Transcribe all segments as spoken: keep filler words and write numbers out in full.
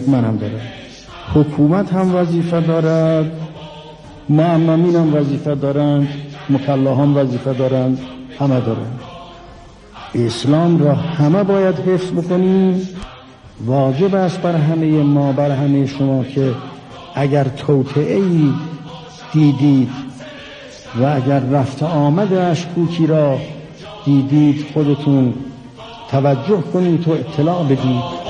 من هم دارم، حکومت هم وظیفه دارد، مأمنین هم وظیفه دارند، مکلفان وظیفه دارند، همه دارند. اسلام را همه باید حفظ بکنیم. واجب است بر همه ما، بر همه شما که اگر توطئه‌ای دیدید و اگر رفت آمد اشکوکی را دیدید خودتون توجه کنید و اطلاع بدید.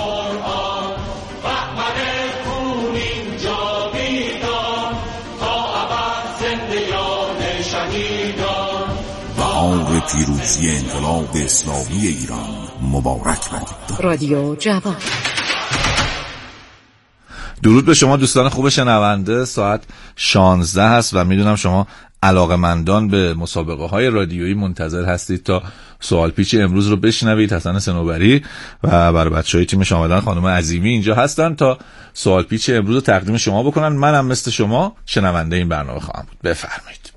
بهار پیروزی انقلاب اسلامی ایران مبارک باد. رادیو جوان. درود به شما دوستان خوب شنونده. ساعت شانزده هست و میدونم شما علاقمندان به مسابقه های رادیویی منتظر هستید تا سوال پیچ امروز رو بشنوید. حسن صنوبری و برای بچهای تیمش آمدن خانم عظیمی اینجا هستن تا سوال پیچ امروز رو تقدیم شما بکنن. منم مثل شما شنونده این برنامه خواهم بود. بفرمایید.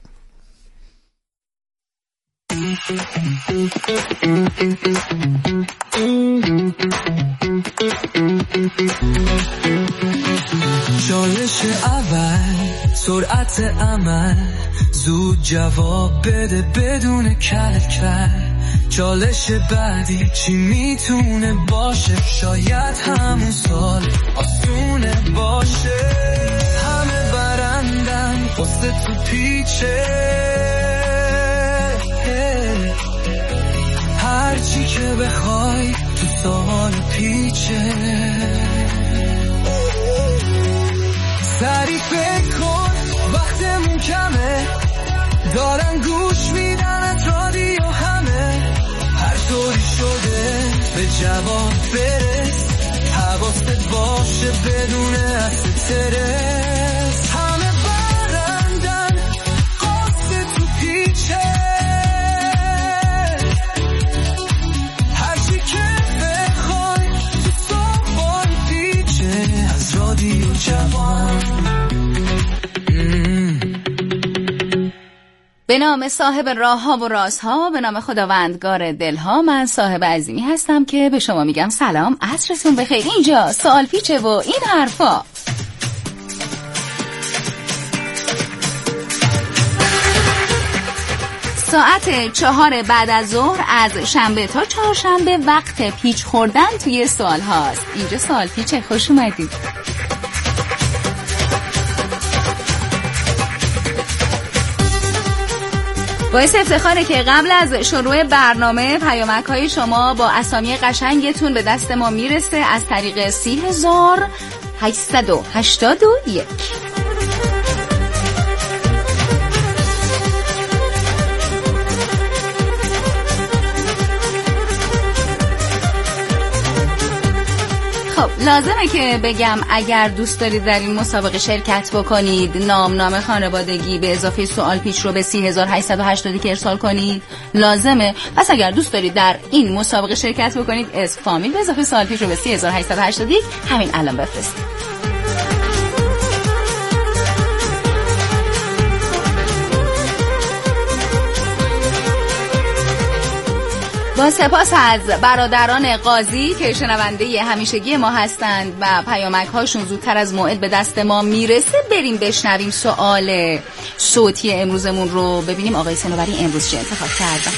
چالش اول سرعت عمل، زود جواب بده بدون کل کل. چالش بعدی چی میتونه باشه؟ شاید همون سال آسونه باشه. همه برندن قصه تو پیچه، هرچی که بخوای تو سوال پیچه. سریع فکر کن وقتمون کمه، دارن گوش میدن رادیو همه. هر طوری شده به جواب برس، حواست باشه بدون استرس. همه برندن قصه تو پیچه، هرچی که بخوای تو سوال پیچه. از رادیو جوان. به نام صاحب راه ها و راز ها، به نام خداوندگار دل ها، من صاحب عظیمی هستم که به شما میگم سلام، عصرتون بخیر. اینجا سوال پیچه و این حرفا. ساعت چهار بعد از ظهر از شنبه تا چهارشنبه وقت پیچ خوردن توی سوال هاست. اینجا سوال پیچه، خوش اومدید. باعث افتخاره که قبل از شروع برنامه پیامک های شما با اسامی قشنگتون به دست ما میرسه از طریق سی هزار هشتصد و هشتاد و یک. خب لازمه که بگم اگر دوست دارید در این مسابقه شرکت بکنید، نام نام خانوادگی به اضافه سوال پیچ رو به سی هزار هشتصد و هشتاد و یک ارسال کنید. لازمه. پس اگر دوست دارید در این مسابقه شرکت بکنید، اسم فامیل به اضافه سوال پیچ رو به سی هزار هشتصد و هشتاد و یک همین الان بفرستید. با سپاس از برادران قاضی که شنونده همیشگی ما هستند و پیامک هاشون زودتر از موعد به دست ما میرسه، بریم بشنویم سوال صوتی امروزمون رو، ببینیم آقای صنوبری امروز چه انتخاب کردن.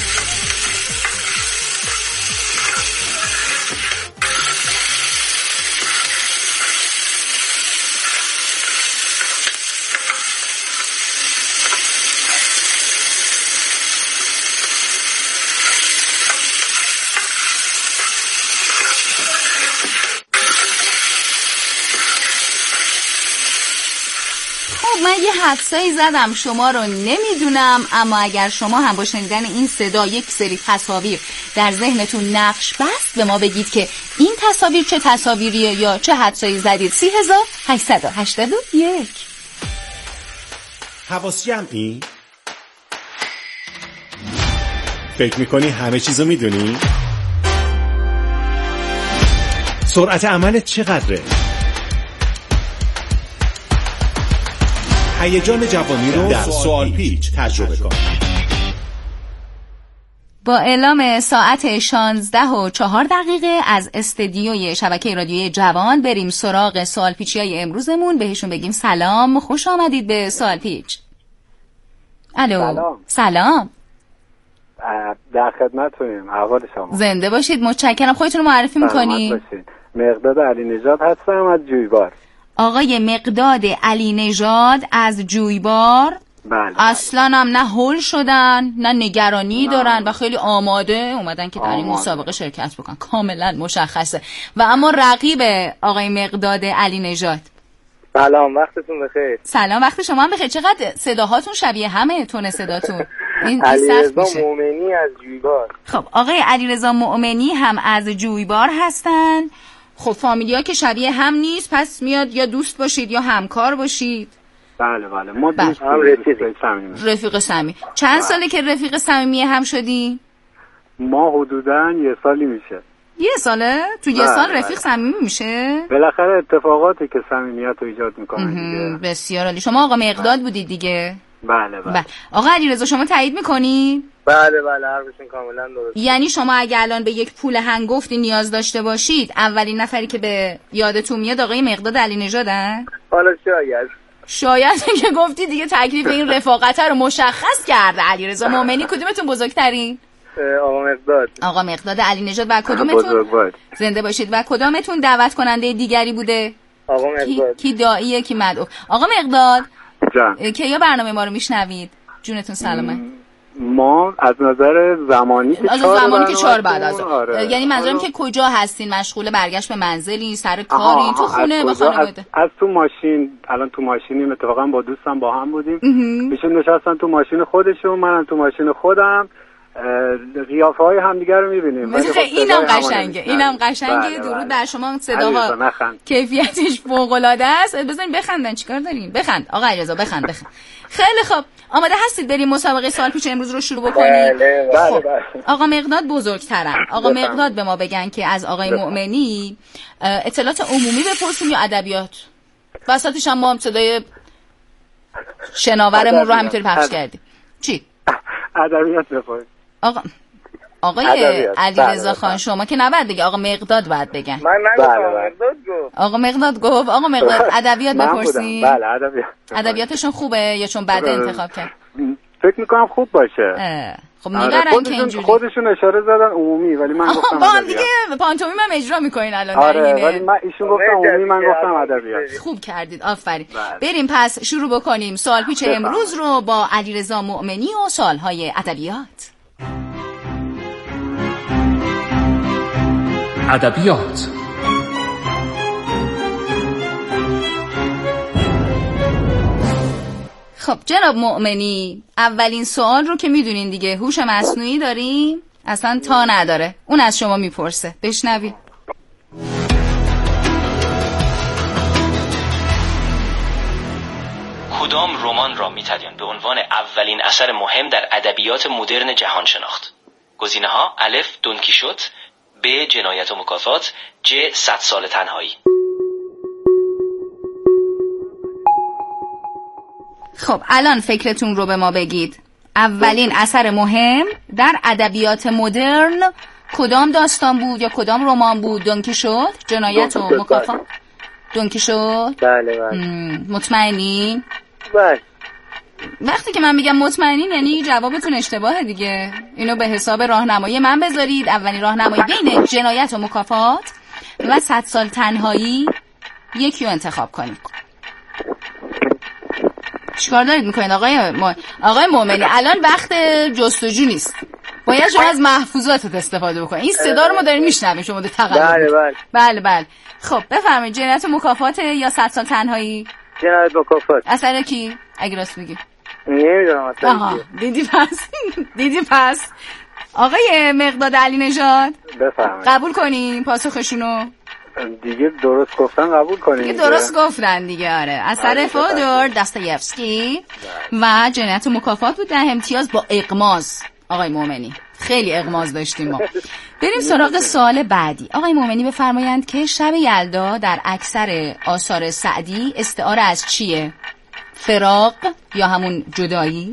من یه حدسایی زدم، شما رو نمیدونم، اما اگر شما هم با شنیدن این صدا یک سری تصاویر در ذهنتون نقش بست، به ما بگید که این تصاویر چه تصاویریه یا چه حدسایی زدید. سی هزار هشتصد و هشتاد و یک. حواس جمعی؟ فکر میکنی همه چیزو میدونی؟ سرعت عملت چقدره؟ هیجان جوانی رو در سوال پیچ تجربه کن. با اعلام ساعت شانزده و چهار دقیقه از استدیوی شبکه رادیوی جوان بریم سراغ سوال پیچی های امروزمون. بهشون بگیم سلام، خوش آمدید به سوال پیچ. الو سلام. سلام، در خدمتتونیم. احوال شما؟ زنده باشید، متشکرم. خودتون رو معرفی میکنید؟ مقداد علی نژاد هستم از جویبار. آقای مقداد علی نژاد از جویبار. بله. اصلا هم نه هول شدن نه نگرانی نه. دارن و خیلی آماده اومدن که در این مسابقه شرکت بکنن، کاملا مشخصه. و اما رقیب آقای مقداد علی نژاد. سلام، وقتتون بخیر. سلام، وقت شما هم بخیر. چقدر صداهاتون شبیه همه، تون صداتون. این علیرضا مؤمنی از جویبار. خب آقای علیرضا مؤمنی هم از جویبار هستن. خب فامیلیا که شبیه هم نیست، پس میاد یا دوست باشید یا همکار باشید. بله بله، ما دوست هم رفیق صمیمی. رفیق صمیمی. چند ساله که رفیق صمیمی هم شدی؟ ما حدوداً یه سالی میشه. یه ساله؟ تو یه سال رفیق صمیمی میشه؟ بالاخره اتفاقاتی که صمیمیت رو ایجاد میکنه دیگه. بسیار عالی. شما آقا مقداد بودید دیگه؟ بله بله. آقا علیرضا شما تایید میکنی؟ بله بله، حرفشون کاملا درست. یعنی شما اگه الان به یک پول هنگفتی نیاز داشته باشید، اولین نفری که به یادتون میاد آقای مقداد علی نژادن؟ حالا شاید شاید که گفتی دیگه تکلیف این رفاقت رو مشخص کرده. علیرضا مؤمنی کدومتون بزرگترین؟ آقا مقداد. آقا مقداد علی نژاد. و کدومتون زنده باشید. و کدومتون دعوت کننده دیگری بوده؟ آقا مقداد. کی, کی داعیه کی مدعو؟ آقا مقداد جان که یا برنامه ما رو میشنوید؟ جونتون سلامت. ما از نظر زمانی که از زمانی که چهار بعد از آره. یعنی منظورم آره. که کجا هستین؟ مشغول برگشت به منزلین، سر کارین، تو خونه با خانواده؟ از, از تو ماشین. الان تو ماشینیم، اتفاقا با دوستم با هم بودیم. ایشون نشستن تو ماشین خودشون، منم تو ماشین خودم. قیافه های همدیگه رو میبینیم. اینم قشنگه، اینم قشنگه. درود بر شما. صداها کیفیتش فوق العاده است. بزنین بخندن، چیکار دارین؟ بخند آقا علیرضا، بخند بخند. خیلی خوب، آماده هستید بریم مسابقه سوال پیچ امروز رو شروع بکنیم؟ بله بله بله. آقا مقداد بزرگترن. آقا مقداد به ما بگن که از آقای مؤمنی اطلاعات عمومی بپرسیم یا ادبیات؟ وسطش هم ما هم صدای شناورمون رو همینطوری پخش کردیم. چی؟ ادبیات بپرسیم. آقا آقای علیرضا خان شما که نباید بگی، آقا مقداد باید بگن. من نگفتم، مقداد گفت. آقا مقداد گفت. آقا مقداد ادبیات بپرسیم. بله ادبیات. ادبیاتشون خوبه یا چون بده انتخاب کرد؟ فکر میکنم خوب باشه. خب میبرن که اینجوری. خودشون اشاره زدن عمومی، ولی من گفتم با هم دیگه پانتومیم هم اجرا میکنین الان. آره ولی من ایشون گفتم عمومی، من گفتم ادبیات. خوب کردید، آفرین. بریم پس شروع بکنیم سوال پیچ امروز رو با علیرضا مؤمنی و سوالهای ادبیات. ادبیات. خب جناب مؤمنی، اولین سوال رو که میدونین دیگه، هوش مصنوعی داریم؟ اصلا تا نداره. اون از شما میپرسه، بشنوید. کدام رمان را میتوان به عنوان اولین اثر مهم در ادبیات مدرن جهان شناخت؟ گزینه‌ها: الف دون کیشوت، ب جنایت و مکافات، ج صد سال تنهایی. خب الان فکرتون رو به ما بگید. اولین اثر مهم در ادبیات مدرن کدام داستان بود یا کدام رمان بود؟ دون کیشوت، جنایت و مکافات؟ دون کیشوت؟ بله بله. مطمئنین؟ بله. وقتی که من میگم مطمئنین یعنی جوابتون اشتباهه دیگه. اینو به حساب راهنمایی من بذارید. اولین راهنمایی بین جنایت و مکافات و صد سال تنهایی، یکی رو انتخاب کنید. چیکار دارید میکنید آقای م... آقای مؤمنی؟ الان وقت جستجو نیست، باید شما از محفوظاتت استفاده بکنید. این صدا رو ما داریم میشنویم، شما دارید تقلب. بله بله بله بله. خب بفرمایید، جنایت و مکافات یا صد سال تنهایی؟ جنایت و مکافات. اثر کی اگه راست میگی؟ نمیدونم اصلا. آها دیدی پس دیدی پس آقای مقداد علی نژاد بفرمایید قبول کنیم پاسخشونو؟ دیگه درست گفتن قبول کنیم دیگه. درست گفتن دیگه. آره اثر فودور داستایفسکی و جنایت و مکافات بود، در امتیاز با اغماض. آقای مؤمنی خیلی اغماض داشتیم ما. بریم سراغ سوال بعدی. آقای مؤمنی بفرمایند که شب یلدا در اکثر آثار سعدی استعاره از چیه؟ فراق یا همون جدایی،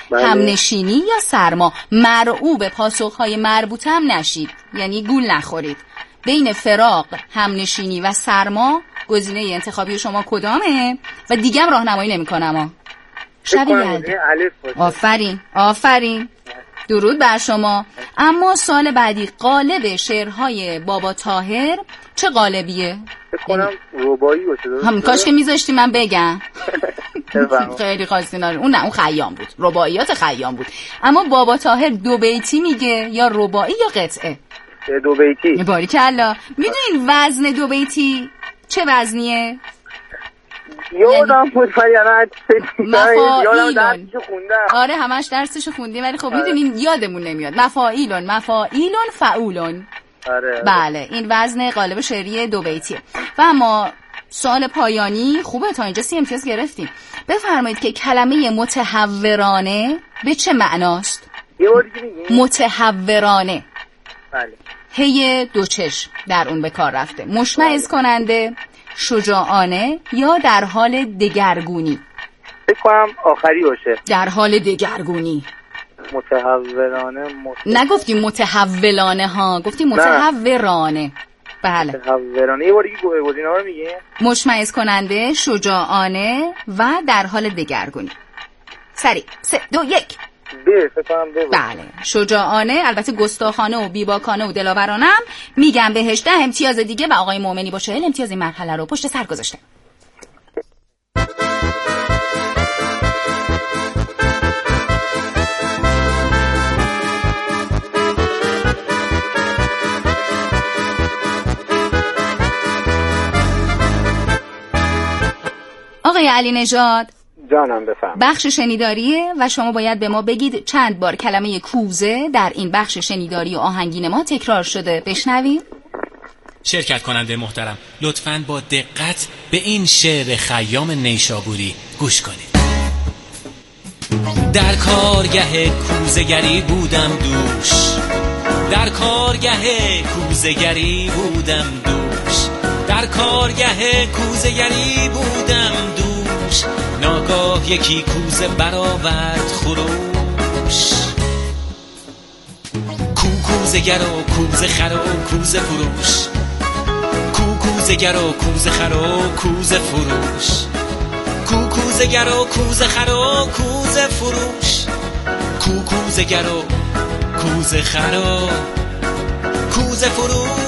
بله. همنشینی یا سرما. مرعوب پاسخهای مربوطه هم نشید، یعنی گول نخورید. بین فراق، همنشینی و سرما گزینه انتخابی شما کدامه؟ و دیگه هم راهنمایی نمی‌کنم. شب یلدا. آفرین آفرین درود بر شما. اما سال بعدی قالب شعرهای بابا طاهر چه قالبیه؟ فکر کنم ربایی باشه. هم کاش که میذاشتی من بگم. خیلی خواستین. اون نه، اون خیام بود، رباعیات خیام بود. اما بابا طاهر دو بیتی میگه یا رباعی یا قطعه؟ دو بیتی. باریکلا. میدونین وزن دو بیتی چه وزنیه؟ یادم بود مفاعیلون. آره همش درسشو خوندیم ولی خب میدونین یادمون نمیاد. مفاعیلون، مفاعیلون، فعولون. آره. بله این وزن قالب شعری دو بیتیه. و اما سوال پایانی خوبه، تا اینجا سی امتیاز گرفتیم. بفرمایید که کلمه متحورانه به چه معناست؟ یه بار دیگه میگین؟ متحورانه. بله. هی دو چشم در اون به کار رفته. مشمئز کننده، شجاعانه یا در حال دگرگونی؟ فکر کنم آخری باشه. در حال دگرگونی. متحورانه مت... نگفتیم متحولانه ها، گفتیم متحورانه. بله متحورانه. یه بار دیگه گزینه‌ها رو میگه؟ مشمئز کننده، شجاعانه و در حال دگرگونی. سریع سه دو یک. به فکر کنم به. بله شجاعانه، البته گستاخانه و بیباکانه و دلاورانم میگم بهش ده امتیاز دیگه و آقای مومنی با چهل امتیاز این مرحله رو پشت سر گذاشته. آقای علی نژاد جانم بفهم. بخش شنیداریه و شما باید به ما بگید چند بار کلمه کوزه در این بخش شنیداری و آهنگین ما تکرار شده. بشنویم. شرکت کننده محترم لطفاً با دقت به این شعر خیام نیشابوری گوش کنید. در کارگه کوزه‌گری بودم دوش، در کارگه کوزه‌گری بودم دوش، در کارگه کوزه‌گری بودم دوش، ناگاه یکی کوزه برآورد خروش. کو کوزه گر و کوزه خر و کوزه فروش، کو کوزه گر و کوزه خر و کوزه فروش، کو کوزه گر و کوزه خر و کوزه فروش، کو کوزه گر و کوزه خر و کوزه فروش.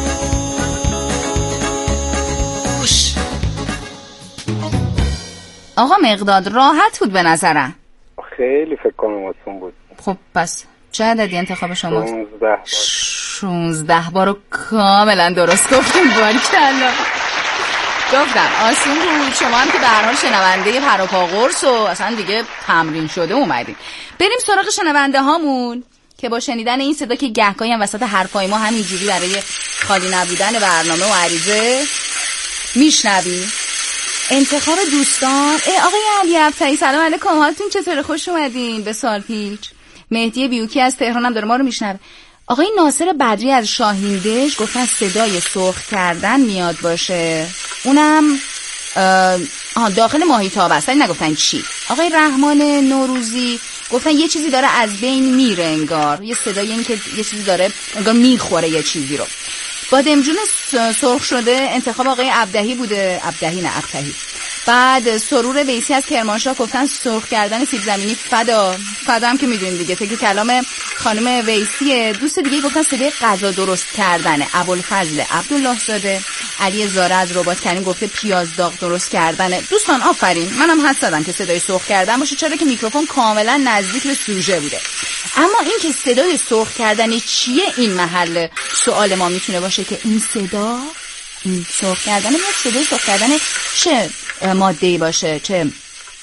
آقا مقداد راحت بود به نظرم. خیلی فکر کنم آسون بود. خب پس چه عددی انتخاب شماست؟ شانزده. شانزده بارو کاملا درست گفتیم. باریکلا. گفتم آسون بود. شما هم که به هر حال شنونده پر و پا قرص و اصلا دیگه تمرین شده اومدیم. بریم سراغ شنونده هامون که با شنیدن این صدا که گهگاهی هم وسط حرفای ما همینجوری برای خالی نبودن برنامه و عریضه میشنویم. انتخاب دوستان. ای آقای علی ابطحی سلام علیکم، حالتون چطوره؟ خوش اومدین به سال پیچ. مهدی بیوکی از تهران هم داره ما رو میشنوه. آقای ناصر بدری از شاهیندش گفتن صدای سرخ کردن میاد باشه، اونم آها داخل ماهیتاب است ولی نگفتن چی. آقای رحمان نوروزی گفتن یه چیزی داره از بین میره انگار، یه صدای این که یه چیزی داره انگار میخوره یه چیزی رو. بادمجون سرخ شده انتخاب آقای عبدهی بوده. عبدهی نه ابطحی. بعد سرور ویسی از کرمانشاه گفتن سرخ کردن سیب زمینی. فدا فدا هم که میدونید دیگه فکر کلام خانم ویسیه. دوست دیگه گفتن صدای غذا درست کردن. ابوالفضل عبدالله زاده. علی زاره از رباط کریم گفته پیاز داغ درست کردن. دوستان آفرین، منم حس دادم که صدای سرخ کردن باشه چرا که میکروفون کاملا نزدیک به سوژه بوده. اما این که صدای سرخ کردن چیه این محل سوال ما میتونه باشه که این صدا این سرخ کردن میاد صدای سرخ کردن چه ماده‌ای باشه، چه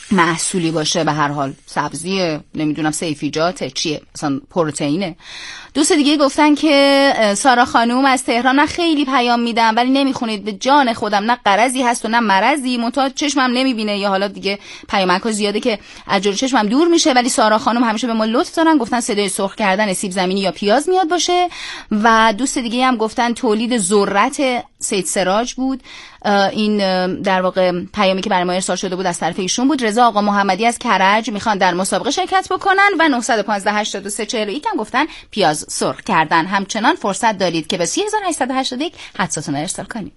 محصولی باشه، به هر حال سبزیه، نمیدونم سیفیجاته، چیه، مثلا پروتئینه. دوست دیگه گفتن که سارا خانوم از تهران، من خیلی پیام میدم ولی نمیخونید، به جان خودم نه قرضی هست و نه مرضی، منتها چشمم نمیبینه یا حالا دیگه پیامک‌ها زیاده که از جلوی چشمم دور میشه، ولی سارا خانوم همیشه به ما لطف دارن، گفتن صدای سرخ کردن سیب زمینی یا پیاز میاد باشه. و دوست دیگه هم گفتن تولید ذرت سید سراج بود. این در واقع پیامی که برای ما ارسال شده بود از طرف ایشون بود. رضا آقا محمدی از کرج میخوان در مسابقه شرکت بکنن و نه یک پنج هشت سه چهار یک هم گفتن پیاز سرخ کردن. همچنان فرصت دارید که به سه هزار و هشتصد و هشتاد و یک حدساتون ارسال کنید.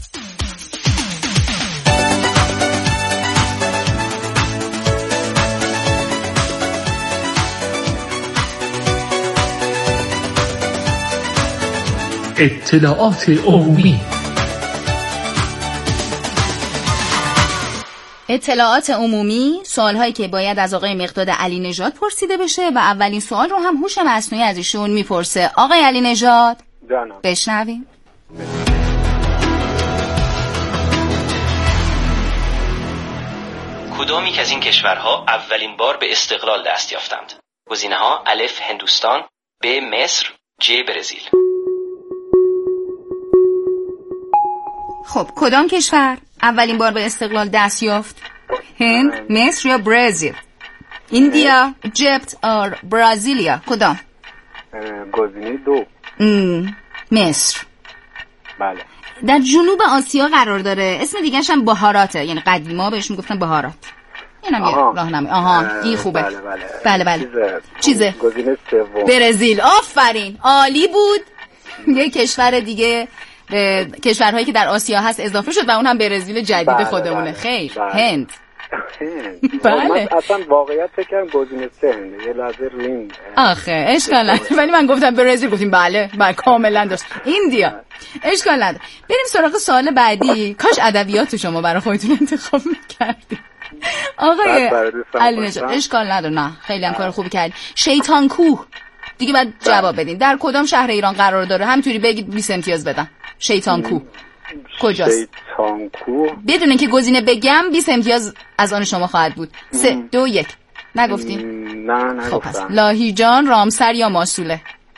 اطلاعات عمومی. اطلاعات عمومی، سوال‌هایی که باید از آقای مقداد علی نژاد پرسیده بشه و اولین سوال رو هم هوش مصنوعی از ایشون میپرسه. آقای علی نژاد جانم بشنویم. کدامی که از این کشورها اولین بار به استقلال دست یافتند؟ گزینه‌ها: الف هندوستان، ب مصر، ج برزیل. خب کدام کشور اولین بار به استقلال دست یافت؟ هند، مصر یا برزیل؟ ایندیا، اجیپت اور برازیلیا؟ کدام؟ گزینه دو. مصر. بله. در جنوب آسیا قرار داره. اسم دیگه‌ش هم بهاراته، یعنی قدیما بهش میگفتن بهارات. اینم یه راهنمایی. آها این خوبه. بله بله. بله بله. چیزه؟ گزینه سوم. برزیل. آفرین. عالی بود. یه کشور دیگه به کشورهایی که در آسیا هست اضافه شد و اون هم برزیل جدید بله خودمونه. بله. خیر. بله. هند. بله. اصلا واقعیت فکرم گزینه سه هنده. یه لحظه روین. آخه اشکال نداره. ولی من گفتم برزیل، گفتیم بله. بله کاملا درست. ایندیا. اشکال نداره. بریم سراغ سوال بعدی. کاش ادبیات شما برای خودتون انتخاب می‌کردید. آقای علی نژاد اشکال نداره. نه خیلی هم کار خوبی کردید. شیطان کوه دیگه بعد جواب بدین. در کدام شهر ایران قرار داره؟ همینطوری بگید بیست امتیاز بدم. شیطان کوه کجاست؟ شیطان کوه بدون اینکه گزینه بگم بیست امتیاز از آن شما خواهد بود. سه دو یک. نگفتین؟ نه نگفتم. خب پس لاهیجان، رامسر یا ماسوله؟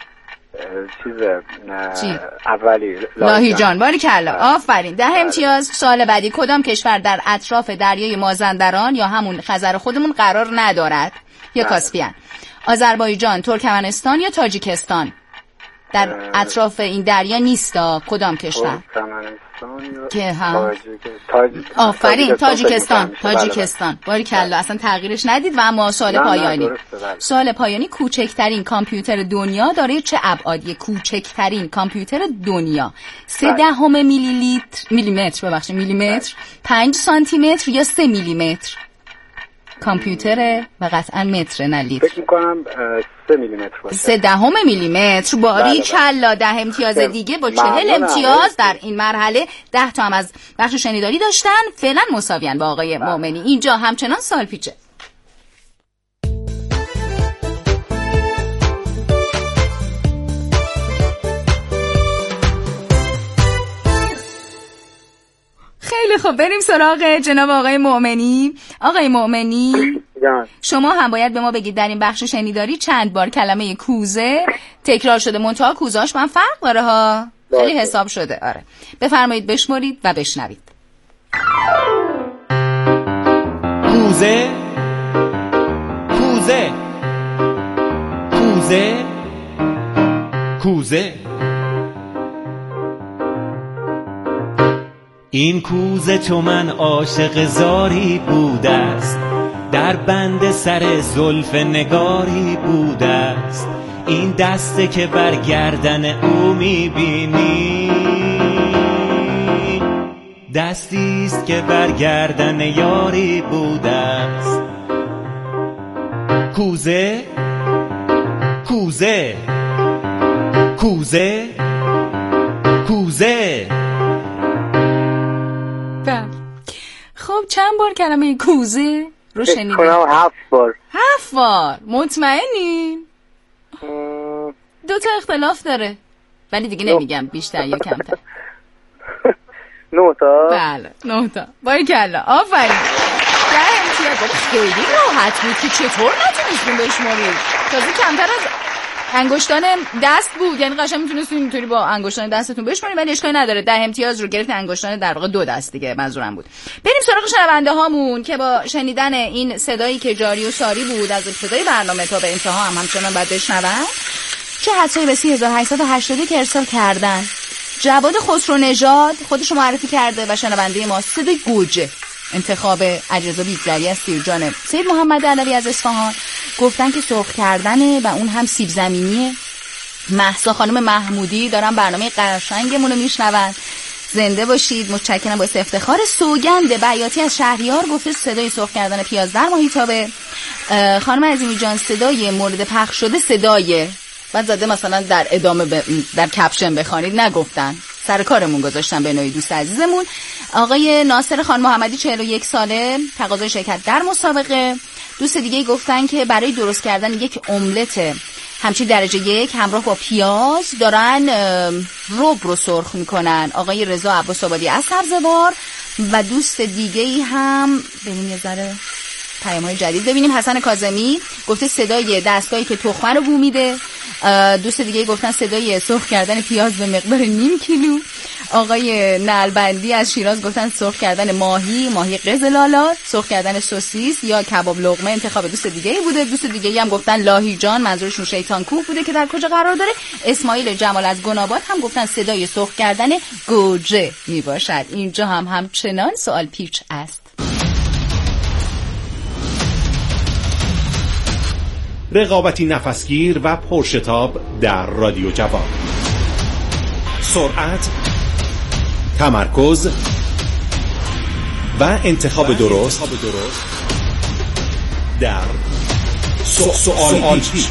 چیزه چی؟ اولی لاهیجان. باریکلا. آفرین. ده امتیاز. سوال بعدی. کدام کشور در اطراف دریای مازندران یا همون خزر خودمون قرار ندارد؟ یا کاسپیان؟ آذربایجان، ترکمنستان یا تاجیکستان؟ در اطراف این دریا نیستا. کدام کشور؟ که ها آفرین تاجیکستان. تاجیکستان. باریکلا. اصلا تغییرش ندید. و اما سوال پایانی. سوال پایانی. کوچکترین کامپیوتر دنیا داره چه ابعادی؟ کوچکترین کامپیوتر دنیا. سه دهم میلی لیتر میلیمتر ببخشید میلیمتر، پنج سانتی متر یا سه میلیمتر؟ کامپیوتره و قطعا متر نه لیتر. فکر میکنم سه میلیمتر باشه. سه دهم میلیمتر. باری کلا. ده امتیاز دیگه با چهل امتیاز در این مرحله. ده تا هم از بخش شنیداری داشتن. فعلا مساویان با آقای مومنی. اینجا همچنان سال پیچه. خیلی خب بریم سراغ جناب آقای مومنی. آقای مومنی شما هم باید به ما بگید در این بخش شنیداری چند بار کلمه کوزه تکرار شده. منتها کوزهاش من فرق داره ها. خیلی حساب شده. آره بفرمایید بشمارید و بشنوید. کوزه کوزه کوزه کوزه. این کوزه چو من عاشق زاری بوده است، در بند سر زلف نگاری بوده است. این دسته که بر گردن او میبینی، دستیست که بر گردن یاری بوده است. کوزه کوزه کوزه کوزه. خب چند بار کلمه کوزه رو شنیدید؟ کنم هفت بار. هفت بار. مطمئنی؟ دو تا اختلاف داره ولی دیگه نمیگم بیشتر یا کمتر. نه تا. بله نه تا. باریکلا. آفرین. ده امتیاز. خیلی راحت بود که چطور نتونستیم بشمارید. تازه کمتر از انگشتان دست بود، یعنی قشنگ میتونستین اینطوری با انگشتان دستتون بشمارید، ولی اشکالی نداره. ده امتیاز رو گرفت، انگشتان در واقع دو دست دیگه منظورم بود. بریم سراغ شنونده هامون که با شنیدن این صدایی که جاری و ساری بود از ابتدای برنامه تا به انتها هم همچنان بعد بشنون چه حدسایی به سی هزار و هشتصد و هشتاد که ارسال کردن. جواد خسرو نژاد خودش رو معرفی کرده و شنونده ما صدای گوجه. انتخاب علیرضا بیگزری از سیرجان. سید محمد علوی از اصفهان گفتن که سرخ کردنه و اون هم سیب زمینیه. مهسا خانم محمودی دارن برنامه قشنگمون رو میشنون. زنده باشید، متشکرم. باعث افتخار. سوگند بیاتی از شهریار گفته صدای سرخ کردن پیاز در ماهیتابه. خانم عظیمی جان صدای مورد پخش شده صدای بعد زده مثلا در ادامه ب... در کپشن بخوانید، نگفتن، سر کارمون گذاشتن به نوعی. دوست عزیزمون آقای ناصر خان محمدی چهل و یک ساله تقاضای شرکت در مسابقه. دوست دیگه گفتن که برای درست کردن یک املت همچین درجه یک همراه با پیاز دارن رب رو سرخ میکنن. آقای رضا عباس آبادی از سبزوار. و دوست دیگه ای هم ببینیم یه ذره پیام‌های جدید ببینیم. حسن کاظمی گفته صدای دستگاهی که تخمه رو بو میده. دوست دیگه گفتن صدای سرخ کردن پیاز به مقدار نیم کیلو. آقای نلبندی از شیراز گفتن سرخ کردن ماهی، ماهی قزلالا، سرخ کردن سوسیس یا کباب لقمه. انتخاب دوست دیگه ای بوده. دوست دیگه هم گفتن لاهیجان، منظورشون شیطان کوه بوده که در کجا قرار داره. اسماعیل جمال از گناباد هم گفتن صدای سرخ کردن گوجه می باشد. اینجا هم همچنان سوال پیچ است. رقابتی نفسگیر و پرشتاب در رادیو جوان. سرعت، تمرکز و انتخاب درست در سوال پیچ.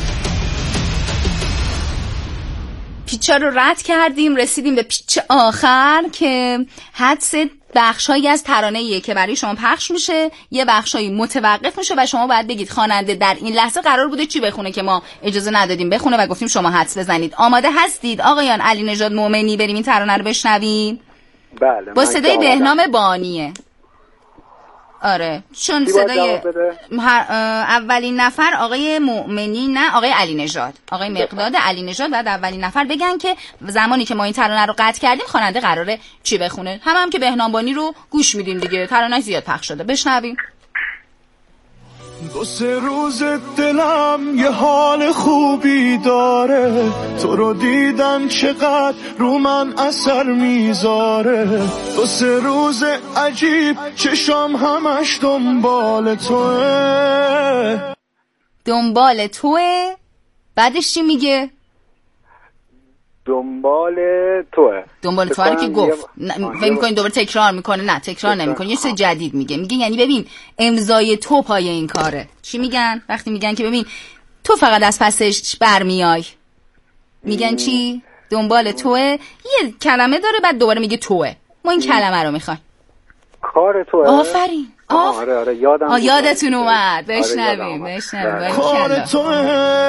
پیچا رو رد کردیم، رسیدیم به پیچ آخر که حدس بخشایی از ترانه‌ایه که برای شما پخش میشه، یه بخشایی متوقف میشه و شما باید بگید خواننده در این لحظه قرار بوده چی بخونه که ما اجازه ندادیم بخونه و گفتیم شما حدس بزنید. آماده هستید آقایان علی نژاد مومنی؟ بریم این ترانه رو بشنویم. بله. با صدای بهنام بانیه. آره چون صدای اولین نفر آقای مؤمنی نه آقای علی نژاد، آقای مقداد علی نژاد بعد اولین نفر بگن که زمانی که ما این ترانه رو قطع کردیم خواننده قراره چی بخونه. هم هم که بهنام بانی رو گوش میدیم دیگه، ترانه زیاد پخش شده. بشنویم. دو سه روز دلم یه حال خوبی داره، تو رو دیدن چقدر رو من اثر میذاره. دو سه روز عجیب چشام همش دنبال توه. دنبال توه بعدش چی میگه؟ دنبال توه. دنبال توه رو که گفت فکر می‌کنین دوباره تکرار میکنه؟ نه تکرار نمیکنه، یه چیز جدید میگه. میگه یعنی ببین امضای تو پای این کاره. چی میگن وقتی میگن که ببین تو فقط از پسش برمیای؟ میگن چی؟ دنبال توه. یه کلمه داره بعد دوباره میگه توه. ما این کلمه رو میخوایم. کار توه. آفرین. آره آره یادم آه یادتون اومد. بشنویم بشنویم. کار توه.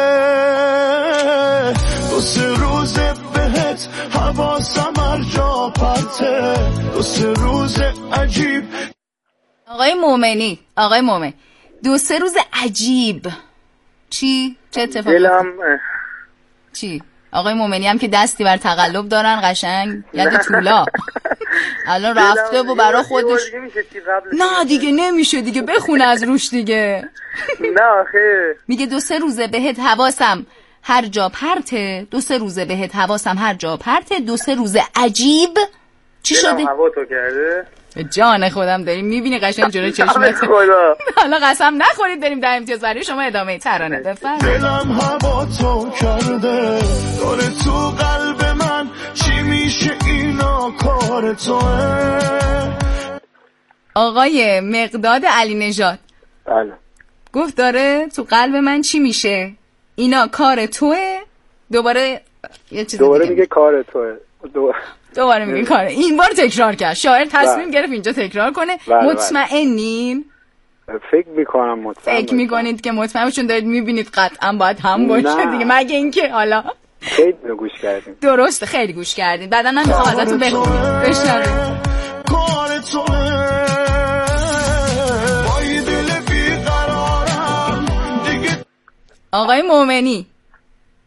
دو سه روز بهت حواسم هر جا پرته. دو سه روز عجیب. آقای مومنی آقای مومن دو سه روز عجیب چی؟ چه اتفاقی؟ دلم چی؟ آقای مومنی هم که دستی بر تقلب دارن قشنگ ید طولا الان رفته و برا خودش. نه دیگه نمیشه دیگه، بخونه از روش دیگه. نه آخه میگه دو سه روزه بهت حواسم هر جا پرته. دو سه روزه بهت حواسم هر جا پرته. دو سه روزه عجیب چی شده؟ هوا تو کرده. جان خودم داریم میبینی قشنگ جلوی چشمت. حالا قسم نخورید بریم در امتیاز برای شما ادامه ترانه. بفرمایید. دلم هوا تو کرده داره تو قلب من، چی میشه اینا کار توه. آقای مقداد علی نژاد بله گفت داره تو قلب من چی میشه اینا کار توه. دوباره یه چیز دوباره دیگه میگه کار توه. دو... دوباره میگه کاره. این بار تکرار کرد. شاعر تصمیم گرفت اینجا تکرار کنه. مطمئنین؟ فکر میکنم مطمئن فکر میکنید که مطمئن چون دارید میبینید قطعا باید هم باشه دیگه، مگه اینکه حالا خیلی گوش کردیم. درسته خیلی گوش کردید. بعدا من میخوام ازتون بخونم. بشنوید. کار توه. آقای مومنی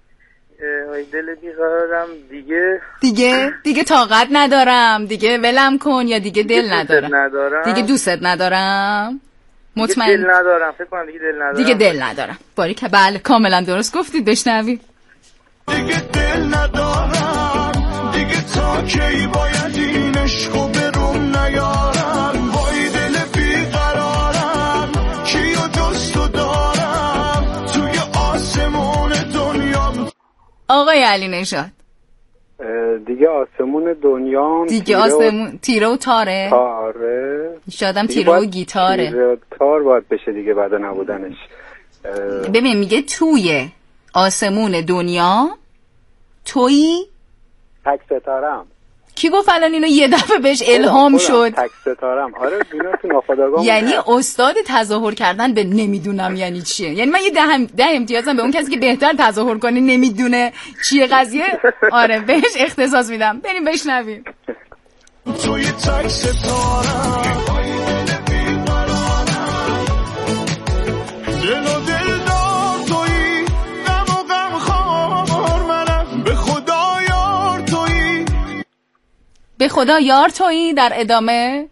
دل بیقرارم دیگه دیگه دیگه طاقت ندارم دیگه ولم کن یا دیگه دل ندارم ندارم دیگه دوست ندارم مطمئن دیگه دل ندارم فکر کنم دیگه دل ندارم دیگه دل ندارم باری که بله کاملا درست گفتید بشنوید دیگه دل ندارم دیگه تا کی باید این عشقو بروم نیارم وای دل بیقرارم کیو جستو دارم توی آسمون دنیا آقای علی نژاد دیگه آسمون دنیا دیگه آسمون تیره و تاره تاره شادم تیره و گیتاره تیره تار باید بشه دیگه بعد نبودنش ببین میگه توی آسمون دنیا تویی تک ستارم کی گفت الان اینو یه دفعه بهش الهام شد تک ستارم آره اینا تو ناخودآگاه یعنی استاد تظاهر کردن به نمیدونم یعنی چیه یعنی من یه ده, ده امتیازم به اون کسی که بهتر تظاهر کنه نمیدونه چیه قضیه آره بهش اختصاص میدم بریم بشنویم توی تک ستارم دل و دل دار تویی غم و غم خوار منم به خدا یار تویی به خدا یار تویی در ادامه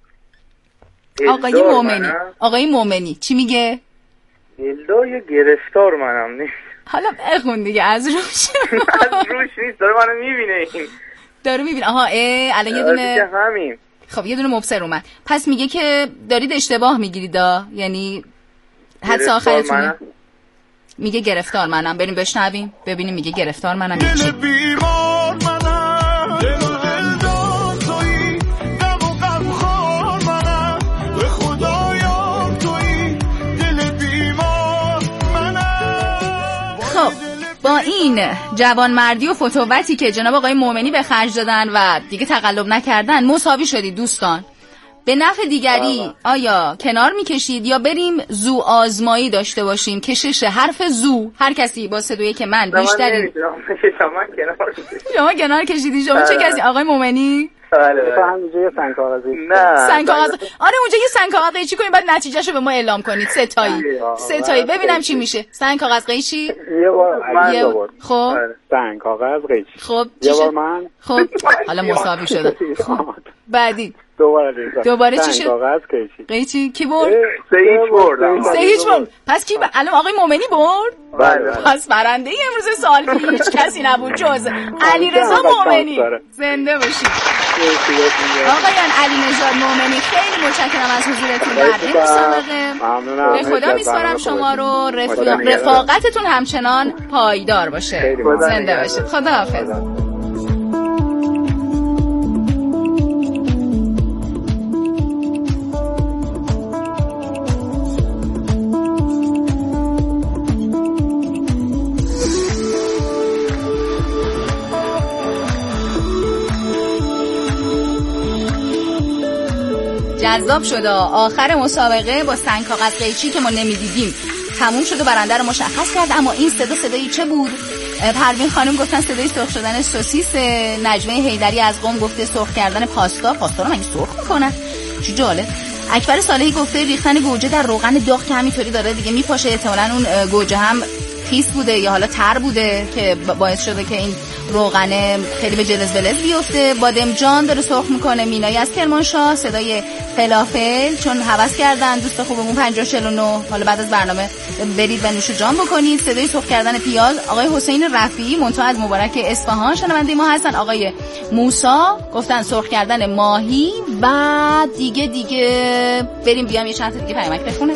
آقای مومنی آقای مومنی چی میگه؟ دلدار یا گرفتار منم نیست حالا بخون دیگه از روش از روش نیست داره منو میبینه این داره میبینه آها اه الان یه دونه همین خب یه دونه مبصر اومد پس میگه که دارید اشتباه میگیرید دا یعنی حدس آخرتونه میگه گرفتار منم بریم بشنویم ببینیم میگه گرفتار منم دل بیمار منم دل و دل دار تویی غم و غم خور منم به خدا یار تویی دل بیمار منم خب با این جوانمردی و فتووتی که جناب آقای مومنی به خرج دادن و دیگه تقلب نکردن مساوی شدید دوستان به نفع دیگری آیا کنار میکشید یا بریم زو آزمایی داشته باشیم کشش حرف زو هر کسی با صدایی که من بیشتری شما کنار کشیدی شما چه کسی آقای مومنی بله همینجا یه سنگ کاغذی نه سنگ کاغذ آره اونجا یه سنگ کاغذ قیچی کنید بعد نتیجهشو به ما اعلام کنید سه تایی سه تایی ببینم چی میشه سنگ کاغذ قیچی یه بار من دو بار خب سنگ کاغذ قیچی خب یه بار من خب حالا مساوی شده بعدی دوباره دوباره چی شد؟ کاغذ قیچی قیچی کی برد؟ سه هیچ بردم سه هیچ برد پس کی ب... الان آقای مومنی برد؟ بله پس برنده امروز سال پیش کسی نبود جز علیرضا مومنی زنده باشید آقایان علی نژاد مومنی خیلی متشکرم از حضورتون در این مسابقه به خدا میسپارم شما رو رف... رفاقتتون همچنان پایدار باشه زنده باشید خداحافظ جذاب شد آخر مسابقه با سنگ کاغذ قیچی که ما نمیدیدیم تموم شد و برنده رو مشخص کرد اما این صدا صدایی چه بود؟ پروین خانم گفتن صدای سرخ شدن سوسیس نجمه حیدری از قم گفته سرخ کردن پاستا پاستا رو مگه سرخ میکنن چه جالب اکبر صالحی گفته ریختن گوجه در روغن داغ که همینطوری داره دیگه میپاشه احتمالاً اون گوجه هم خیس بوده یا حالا تر بوده که باعث شده که این روغنه خیلی به جلز بلز بیفته. بادمجان داره سرخ میکنه. مینایی از کرمانشاه صدای فلافل چون هوس کردن دوست خوبمون پنجاه چهل و نه حالا بعد از برنامه برید و نوش جان بکنید. صدای سرخ کردن پیاز آقای حسین رفیعی منتها از مبارک اصفهان شنونده ما هستن. آقای موسی گفتن سرخ کردن ماهی. بعد دیگه دیگه بریم بیام یه چند تا دیگه پیامک بخونه.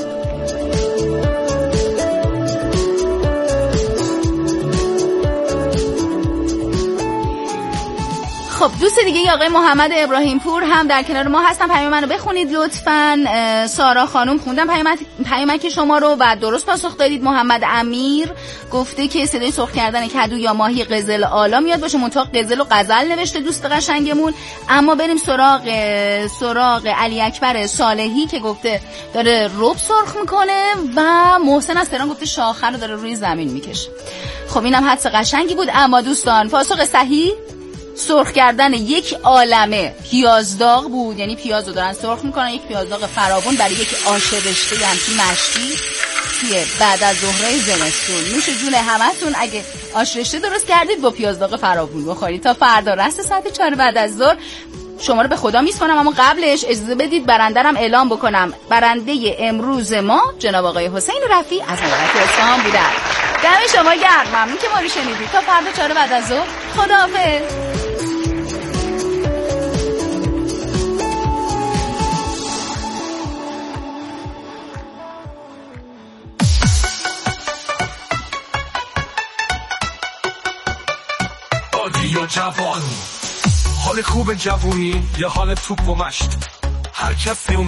خب دوست دیگه آقای محمد ابراهیم پور هم در کنار ما هستن. پیام منو بخونید لطفاً. سارا خانم خوندم پیامک شما رو و درست پاسخ دادید. محمد امیر گفته که صدای سرخ کردن کدو یا ماهی قزل آلا میاد باشه منتها قزل و غزل نوشته دوست قشنگمون. اما بریم سراغ سراغ علی اکبر صالحی که گفته داره رب سرخ میکنه و محسن از تهران گفته شاخه رو داره روی زمین میکشه. خب اینم حدس قشنگی بود. اما دوستان پاسخ صحیح سرخ کردن یک عالمه پیازداغ بود. یعنی پیاز رو دارن سرخ میکنن یک پیازداغ فراوان برای یک آش رشته همچین مشتی رفتیه بعد از ظهرای زمستون. نوش جون همتون. اگه آش رشته درست کردید با پیاز داغ فراوون بخورید. تا فردا رست ساعت چهار بعد از ظهر شما رو به خدا میسپارم، اما قبلش اجازه بدید برندرم اعلام بکنم. برنده امروز ما جناب آقای حسین رفیع از ملت اصفهان بودن. دم شما گرم. ممنون که ما رو شنیدید. تا فردا چهار بعد از ظهر. خداحافظ. رادیو جوان، حال خوب جوونی یا حال توپ و مشت، هر کسی